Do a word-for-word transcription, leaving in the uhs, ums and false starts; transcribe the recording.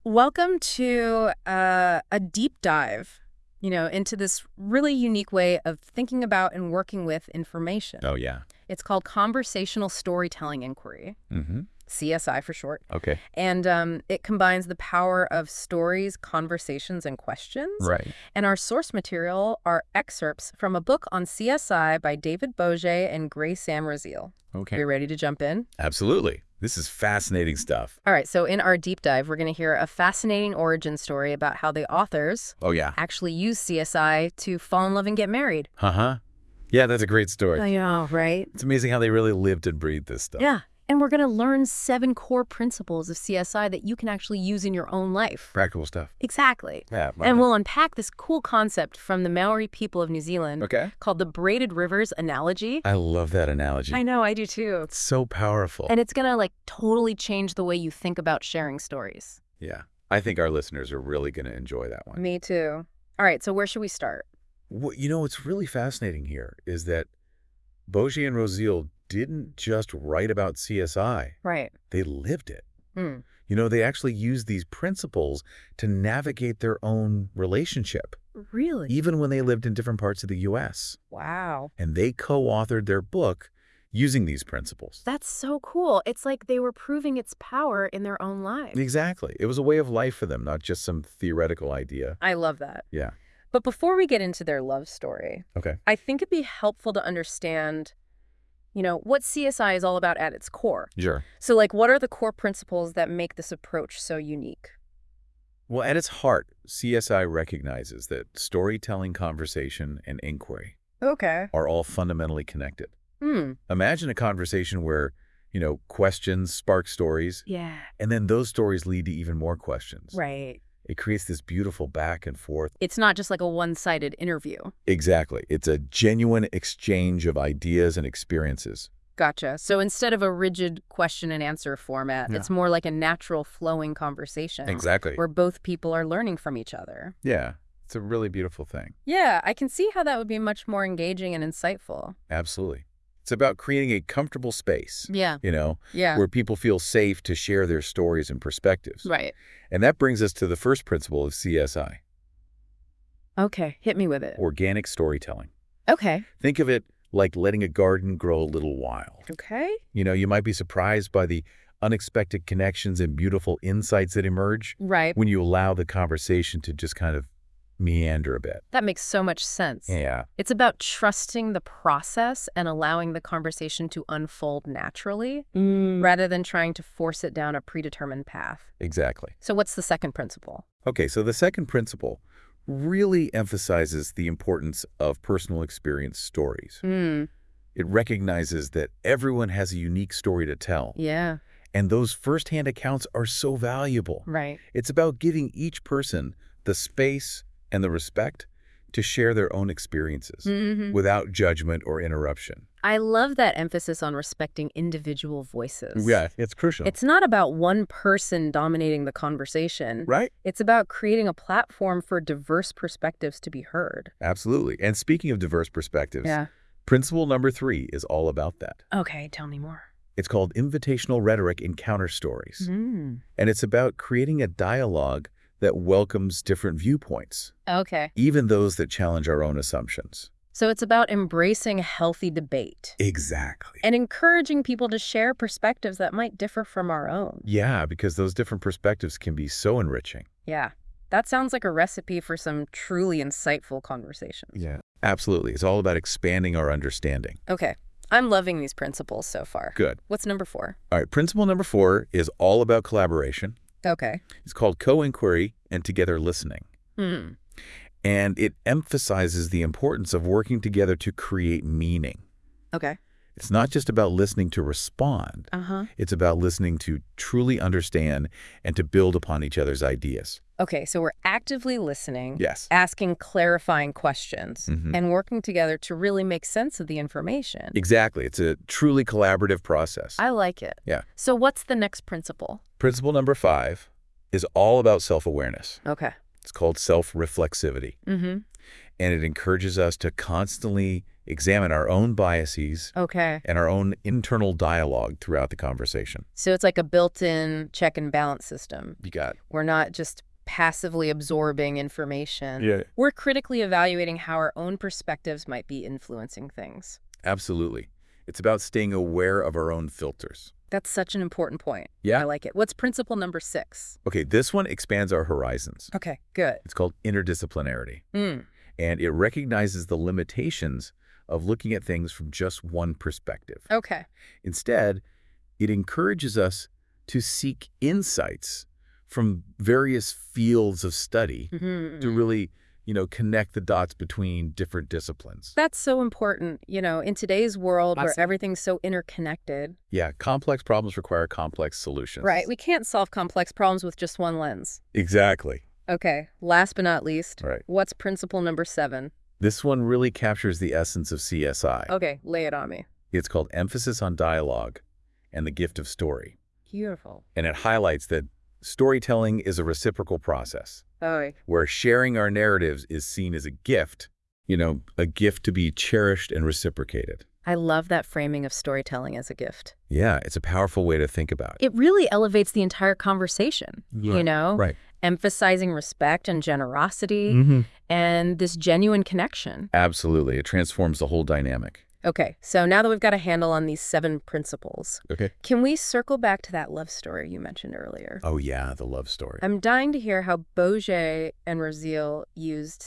Welcome to uh, a deep dive, you know, into this really unique way of thinking about and working with information. Oh, yeah. It's called Conversational Storytelling Inquiry, Mm-hmm. C S I for short. Okay. And um, it combines the power of stories, conversations, and questions. Right. And our source material are excerpts from a book on C S I by David Boget and Gray Sam Raziel. Okay. Are you ready to jump in? Absolutely. This is fascinating stuff. All right, so in our deep dive, we're going to hear a fascinating origin story about how the authors Oh, yeah. actually use C S I to fall in love and get married. Uh-huh. Yeah, that's a great story. I know, right? It's amazing how they really lived and breathed this stuff. Yeah, and we're going to learn seven core principles of C S I that you can actually use in your own life. Practical stuff. Exactly. Yeah. And we'll unpack this cool concept from the Maori people of New Zealand Okay. called the braided rivers analogy. I love that analogy. I know, I do too. It's so powerful. And it's going to like totally change the way you think about sharing stories. Yeah. I think our listeners are really going to enjoy that one. Me too. All right, so where should we start? What, you know, what's really fascinating here is that Boget and Raziel didn't just write about C S I. Right. They lived it. Hmm. You know, they actually used these principles to navigate their own relationship, Really? even when they lived in different parts of the U S Wow. And they co-authored their book using these principles. That's so cool. It's like they were proving its power in their own lives. Exactly. It was a way of life for them, not just some theoretical idea. I love that. Yeah. But before we get into their love story, Okay. I think it'd be helpful to understand, you know, what C S I is all about at its core. Sure. So, like, what are the core principles that make this approach so unique? Well, at its heart, C S I recognizes that storytelling, conversation, and inquiry Okay. are all fundamentally connected. Hmm. Imagine a conversation where, you know, questions spark stories, Yeah. and then those stories lead to even more questions. Right. It creates this beautiful back and forth. It's not just like a one-sided interview. Exactly. It's a genuine exchange of ideas and experiences. Gotcha. So instead of a rigid question and answer format, Yeah. it's more like a natural flowing conversation. Exactly. Where both people are learning from each other. Yeah. It's a really beautiful thing. Yeah, I can see how that would be much more engaging and insightful. Absolutely. It's about creating a comfortable space, Yeah. you know, Yeah. where people feel safe to share their stories and perspectives. Right. And that brings us to the first principle of C S I, Okay, hit me with it. organic storytelling. Okay. Think of it like letting a garden grow a little wild. Okay. You know, you might be surprised by the unexpected connections and beautiful insights that emerge Right. when you allow the conversation to just kind of meander a bit. That makes so much sense. Yeah, It's about trusting the process and allowing the conversation to unfold naturally rather than trying to force it down a predetermined path. exactly. So what's the second principle? Okay, so the second principle really emphasizes the importance of personal experience stories. Hmm. It recognizes that everyone has a unique story to tell, Yeah. and those firsthand accounts are so valuable. Right. It's about giving each person the space and the respect to share their own experiences Mm-hmm. without judgment or interruption. I love that emphasis on respecting individual voices. Yeah, it's crucial. It's not about one person dominating the conversation. right? It's about creating a platform for diverse perspectives to be heard. Absolutely. And speaking of diverse perspectives, Yeah. principle number three is all about that. Okay, tell me more. It's called invitational rhetoric in counter stories. Mm. And it's about creating a dialogue that welcomes different viewpoints, Okay. even those that challenge our own assumptions. So it's about embracing healthy debate Exactly. and encouraging people to share perspectives that might differ from our own. Yeah, because those different perspectives can be so enriching. Yeah. That sounds like a recipe for some truly insightful conversations. Yeah, absolutely. It's all about expanding our understanding. Okay. I'm loving these principles so far. Good. What's number four? All right, principle number four is all about collaboration. Okay. It's called co-inquiry and together listening. Hmm. And it emphasizes the importance of working together to create meaning. Okay. It's not just about listening to respond. Uh-huh. It's about listening to truly understand and to build upon each other's ideas. Okay, so we're actively listening, Yes. asking clarifying questions, Mhm. and working together to really make sense of the information. Exactly. It's a truly collaborative process. I like it. Yeah. So what's the next principle? Principle number five is all about self-awareness. Okay. It's called self-reflexivity. Mm-hmm. and it encourages us to constantly examine our own biases Okay. and our own internal dialogue throughout the conversation. So it's like a built-in check and balance system. You got it. We're not just passively absorbing information. Yeah. We're critically evaluating how our own perspectives might be influencing things. Absolutely. It's about staying aware of our own filters. That's such an important point. Yeah? I like it. What's principle number six? Okay, this one expands our horizons. Okay, good. It's called interdisciplinarity, Mm. and it recognizes the limitations of looking at things from just one perspective. Okay. Instead, it encourages us to seek insights from various fields of study Mm-hmm. to really, you know, connect the dots between different disciplines. That's so important, you know, in today's world where Awesome. everything's so interconnected. Yeah, complex problems require complex solutions. Right. We can't solve complex problems with just one lens. Exactly. Okay. Last but not least, Right. what's principle number seven? This one really captures the essence of C S I. Okay, lay it on me. It's called Emphasis on Dialogue and the Gift of Story. Beautiful. And it highlights that storytelling is a reciprocal process Oh, where sharing our narratives is seen as a gift, you know, a gift to be cherished and reciprocated. I love that framing of storytelling as a gift. Yeah, it's a powerful way to think about it. It really elevates the entire conversation, you Right, know, Right. emphasizing respect and generosity Mm-hmm. and this genuine connection. Absolutely. It transforms the whole dynamic. Okay, so now that we've got a handle on these seven principles, Okay. can we circle back to that love story you mentioned earlier? Oh, yeah, the love story. I'm dying to hear how Bourget and Raziel used